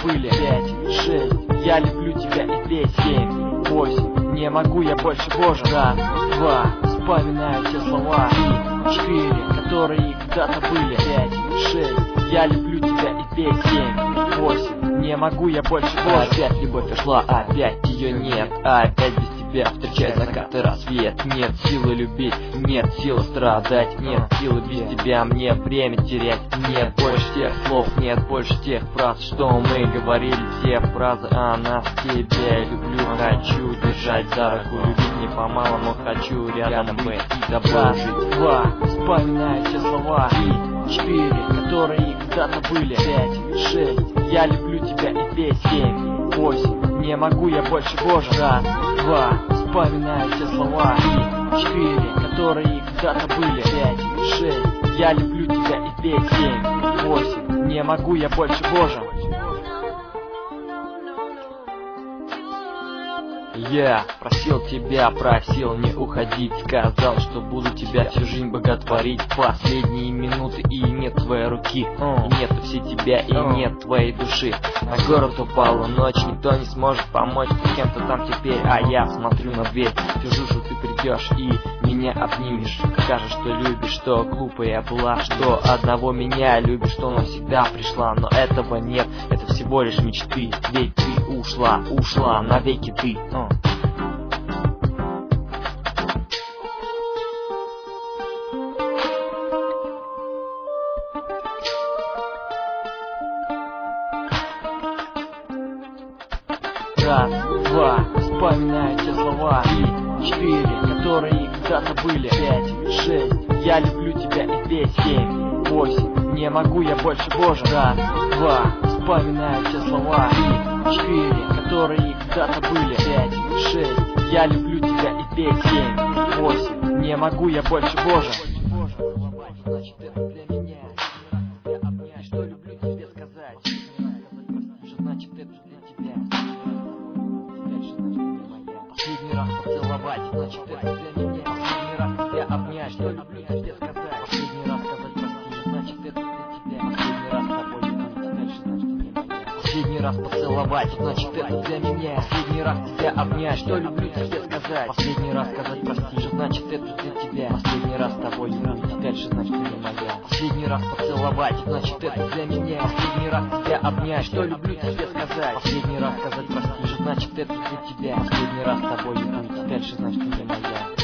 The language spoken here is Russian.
были. 5, 6, я люблю тебя и петь. 7, 8, не могу я больше, боже. Раз, два, вспоминаю те слова. 3, 4, которые когда-то были. 5, 6, я люблю тебя и петь. 7, 8, не могу я больше, боже. Опять любовь ушла, опять ее нет. Опять без тебя встречать закат и рассвет. Нет силы любить, нет силы страдать. Нет силы без тебя мне время терять. Нет больше тех слов, нет больше тех фраз, что мы говорили. Все фразы о нас, тебя люблю. Хочу держать за руку, любить не по-малому. Хочу рядом быть и тобой жить. 2, вспоминаю те слова. 3, 4, которые когда-то были. 5, 6, я люблю тебя и петь. 7, 8, не могу я больше, боже. Раз, два, вспоминаю те слова. 3, 4, которые когда-то были. 5, 6, я люблю тебя и петь. 7, 8, не могу я больше, боже. Я просил тебя, просил не уходить. Сказал, что буду тебя всю жизнь боготворить. Последние минуты и нет твоей руки, и нет все тебя, и нет твоей души. На город упала ночь, никто не сможет помочь. Ты с кем-то там теперь, а я смотрю на дверь. Сижу, что ты придешь и меня обнимешь. Скажешь, что любишь, что глупая была, что одного меня любишь, что навсегда пришла. Но этого нет, это всего лишь мечты. Ведь ты ушла, навеки ты. Раз, два, вспоминаю те слова. 3, 4, которые когда-то были. 5, 6, я люблю тебя и петь. 7, 8, не могу я больше, боже. Раз, два, вспоминаю те слова. 3, 4, которые когда-то были. 5, 6, я люблю тебя и петь. 7, 8, не могу я больше, боже. Значит, это для меня. Я обнять, что люблю тебе сказать. Что значит это для тебя? Последний раз поцеловать, значит это для меня. Последний раз тебя обнять, что люблю тебе сказать. Последний раз сказать прости, значит это для тебя. Последний раз с тобой любить, дальше значит ты не моя. Последний раз поцеловать, значит это для меня. Последний раз тебя обнять, что люблю тебе сказать. Последний раз сказать прости, что значит это для тебя. Последний раз с тобой любить, дальше значит ты не моя. Последний раз поцеловать, значит это для меня. Последний раз тебя обнять, что люблю тебе сказать. Последний раз сказать прости, что значит это для тебя. Последний раз с тобой любить, дальше значит ты не моя.